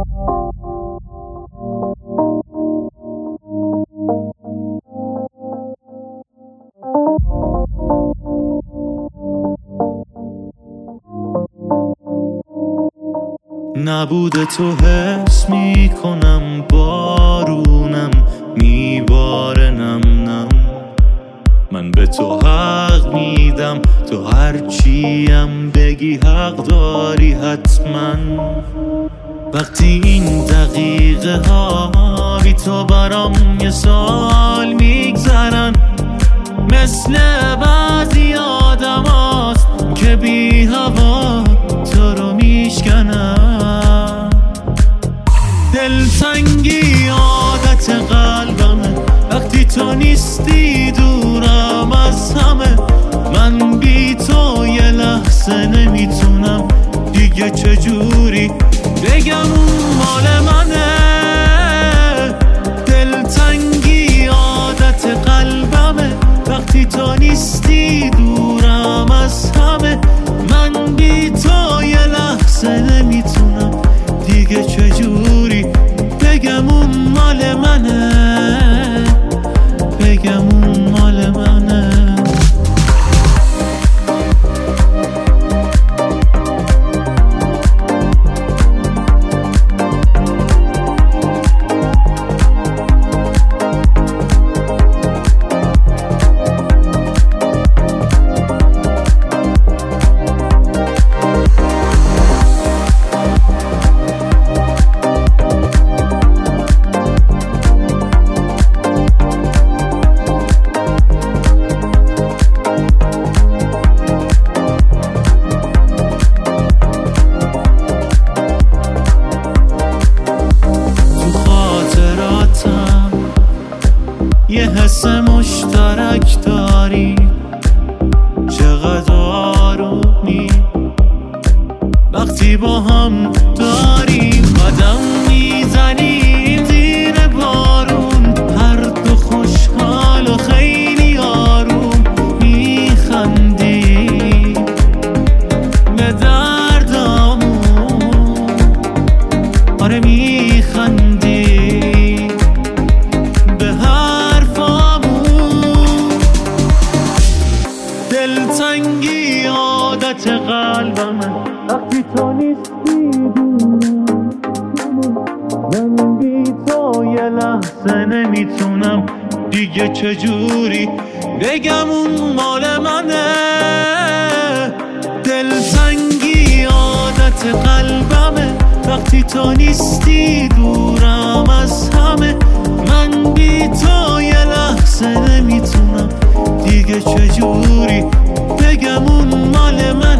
نبوده تو حس میکنم بارونم میباره نم نم. من به تو حق میدم، تو هرچیم بگی حق داری حتما. وقتی این دقیقه ها بی تو برام یه سال میگذرن، مثل بعضی آدم هاست که بی هوا تو رو میشکنن. دلتنگی عادت قلبمه، وقتی تو نیستی دورم از همه. من بی تو یه لحظه نمیتونم دیگه، چجوری بگم اون مال منه. دلتنگی عادت قلبمه، وقتی تو نیستی دورم از همه. من بی تو یه لحظه نمیتونم دیگه، چجوری بگم اون مال منه، بگم اون مال منه. یه حس مشترک داری، چقدر آرومی وقتی با هم داریم قدم میزنیم زیر بارون. هر دو خوشحال و خیلی آروم میخندی به دردامون. آره میخندی دلتنگی عادت قلبمه، وقتی تو نیستی دورم. من بی تو یه لحظه نمیتونم دیگه، چجوری بگم اون مال منه. دلتنگی عادت قلبمه، وقتی تو نیستی دورم از همه. من بی تو یه لحظه نمیتونم دیگه، چجوری بگم اون مال من.